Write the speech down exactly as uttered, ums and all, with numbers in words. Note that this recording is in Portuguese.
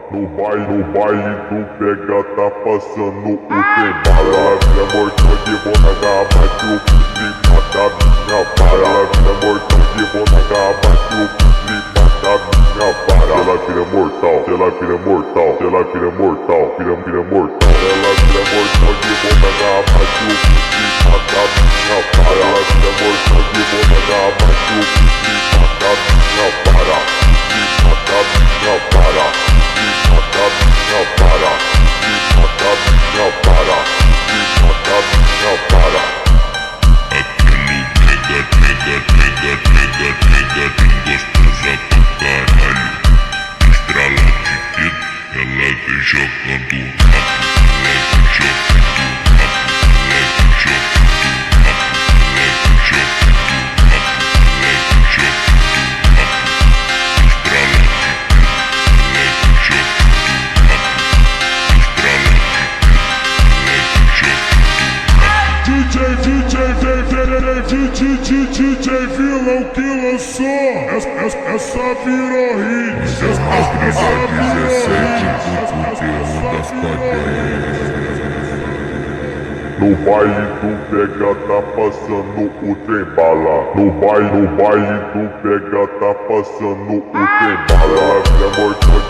No baile, no baile do pega tá passando o trem bala. Ela vira mortão de boca garrafa que o fuzil mata minha para. Ela vira mortão de boca garrafa que o fuzil mata minha para. Ela vira mortal, ela vira mortal, ela vira mortal, vira vira mortal. Ela vira mortão de boca garrafa que o fuzil mata minha para. Ela vira mortão de boca garrafa que o fuzil mata minha para. Mata minha para. Mata minha para, me mata minha para, me mata minha para. Aquilo pega, pega, pega, pega, pega, bem gostosa pra caralho. Estrala de dedo, ela vem jogando rápido, ela vem jogando rápido, ela vem jogando rápido, ela vem jogando rápido, ela vem jogando rápido. Estrala de dedo, ela vem jogando. D J, D J, D J, D J vilão que lançou. Essa, essa, essa virou hit. Essa, essa dezessete com conteúdo das quadrilhas. No baile do pega tá passando o trem bala. No baile, no baile do pega tá passando o trem bala. Ela vira mortão